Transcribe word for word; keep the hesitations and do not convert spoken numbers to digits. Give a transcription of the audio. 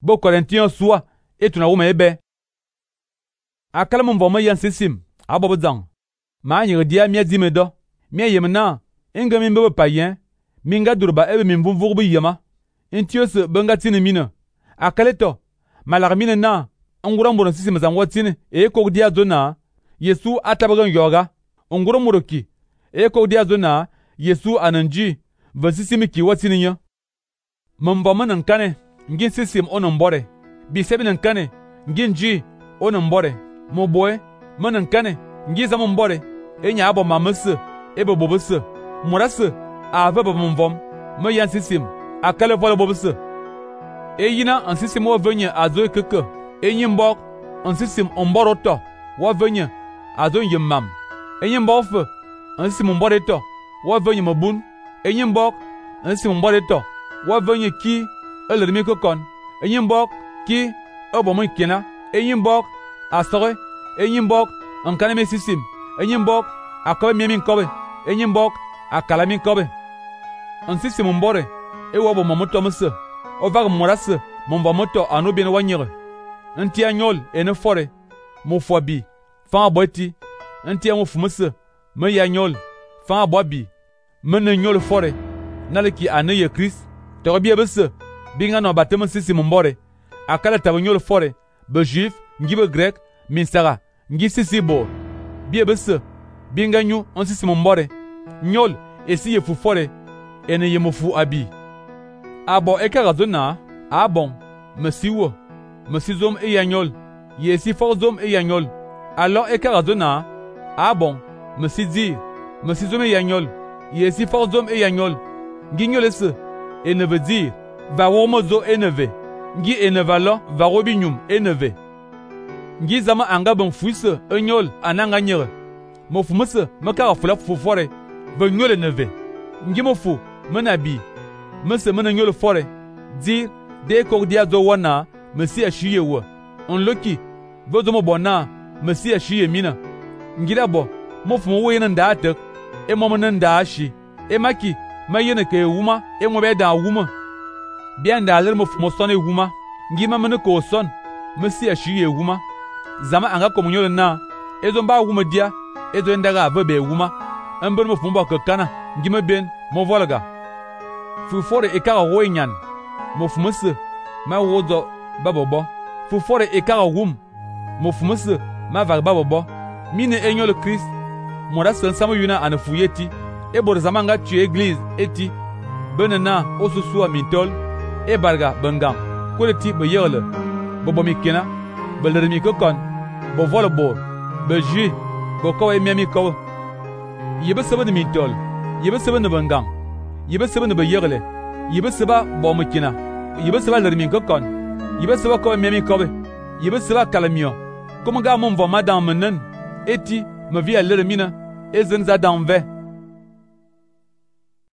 Bo Korintiens sua etuna wuma ebe. Akala mun voma yan sisim abobo zang. Ma nyir dia mia di me do. Mia yemna inga min bebe payen. Minga durba ebe min vumvug bi yema. Intios benga tini mina. Akaleto malar mina na ngura mboro sisim zang watini e ko dia zona Yesu atabagan yoga. Ngura muroki e ko dia zona Yesu ananji vasisimi ki watini nya. Mamba manan kane ngin sisim onon bore. Bi sebi nan kane ngin ji onon bore. Mo boy manan kane ngin zaman bore. E nya abo mamese e bo bobese. Murase a va ba mvom. Ma yan sisim akale vola bobese. E yina an sisim wa venya azo keke. E yin bok an sisim omboro to wa venya azo yimam. E yin bok fe an sisim omboro to wa venya mabun. E yin bok an sisim omboro to wa venya ki elermi ko kon. E yin bok ki obo mun kina. E yin bok asore. E yin bok an kaneme sisim. E yin bok akobe mi min kobe. E yin bok akala min kobe. An sisim ombore e wo bo momoto mse. O va morase mon va moto anu bien wanyere. Nti anyol ene fore mo fobi fa aboti. Nti an fumse me yanyol fa abobi me nyol fore naleki anaye Christ to bia bese binga no batem sisim mbore akala tabanyol fore be juif ngibe grec minsara ngi sisibo bia bese binga nyu on sisim mbore nyol esi yefu fore ene yemofu abi abo ekara zona abon mesiwo mesizom e yanyol yesi forzom e yanyol alors ekara zona abon mesidi mesizom e yanyol yesi forzom e yanyol nginyolese et ne veut dire va womozo eneve ngi enevalo va robinyum eneve ngi zama anga bon fuise enyol ananga nyere mo fumese makara fula fufore va nyole neve ngi mo fu menabi mese mena nyole fore dire de ko dia zo wana mesi ashiye wo onloki vozo mo bona mesi ashiye mina ngi dabo mo fu mo wena nda tek e mo mena nda ashi e maki ma yene ke wuma e mo be da wuma bien da ler mo fu mo sone wuma ngi ma mena ko son mesi ashiye wuma zama anga komunyo na ezo mba wuma dia ezo ndaga va be wuma amber mo fu mo ka kana ngi ma ben mo volga fu fore e ka ro nyan mo fu mese ma wozo babobo fu fore e ka wum mo fu mese ma va babobo mine enyo le Christ mo ra san samu yuna ana fu yeti e bor zamanga tu église eti benena osusu amintol e barga bangam koleti be yele bobo mikena be lermi ko kon bo volo bo be ji bo ko e miami ko yebe sebe de mintol yebe sebe de bangam yebe sebe de be yele yebe seba bo mikena yebe seba lermi ko kon yebe seba ko e miami ko yebe seba kalamio comme ga mon voma dans menen eti me via lermina ezen za dans ve